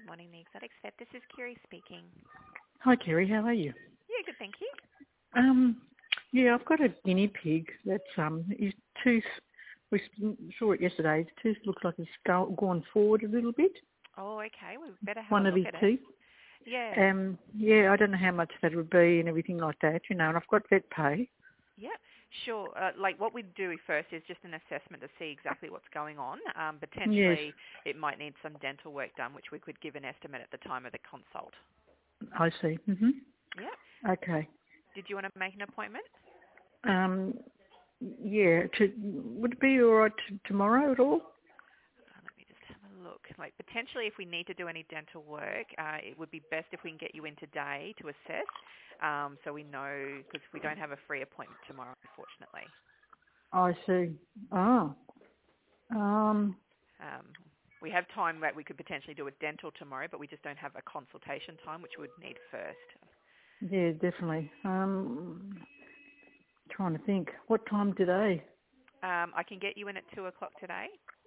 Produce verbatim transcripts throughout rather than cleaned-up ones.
Good morning, the Exotics Vet. This is Kiri speaking. Hi, Kerry. How are you? Yeah, good, thank you. Um, yeah, I've got a guinea pig that's um, his tooth. We saw it yesterday. His tooth looks like it's go- gone forward a little bit. Oh, okay. We better have One a of look his at it. teeth. Yeah. Um, yeah, I don't know how much that would be and everything like that, you know. And I've got vet pay. Yeah, sure. Uh, like what we'd do first is just an assessment to see exactly what's going on. Um, Yes, potentially, it might need some dental work done, which we could give an estimate at the time of the consult. I see. Mhm. Yeah. Okay. Did you want to make an appointment? Um, yeah. To, would it be all right t- tomorrow at all? Uh, let me just have a look. Like potentially, if we need to do any dental work, uh, it would be best if we can get you in today to assess, um, so we know because we don't have a free appointment tomorrow, unfortunately. I see. Oh. Um. Um, we have time that we could potentially do a dental tomorrow, but we just don't have a consultation time, which we would need first. Yeah, definitely. Um. Trying to think. What time today? Um, I can get you in at two o'clock today.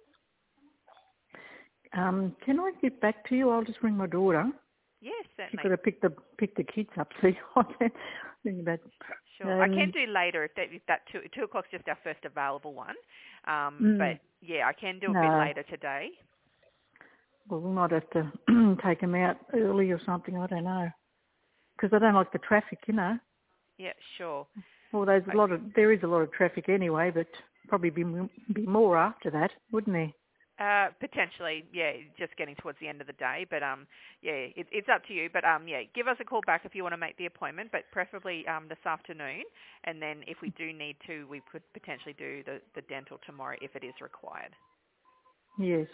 Um, can I get back to you? I'll just ring my daughter. Yes, She's got certainly. to pick the pick the kids up. See, I can think about. Sure. I can Um, do later if that, if that two, two o'clock's just our first available one. Um, but mm, yeah, I can do a bit no, later today. well, we might have to take them out early or something. I don't know, because I don't like the traffic, you know. Yeah, sure. Well, there's a I, lot of there is a lot of traffic anyway, but probably be m- be more after that, wouldn't there? uh, potentially, yeah, just getting towards the end of the day. But um, yeah, it, it's up to you. But um, yeah, give us a call back if you want to make the appointment, but preferably um, this afternoon. And then if we do need to, we could potentially do the, the dental tomorrow if it is required. Yes.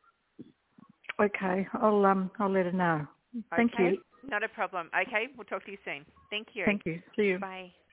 Okay, I'll um I'll let her know. Thank Okay, you. not a problem. Okay, we'll talk to you soon. Thank you. Thank you. See you. Bye.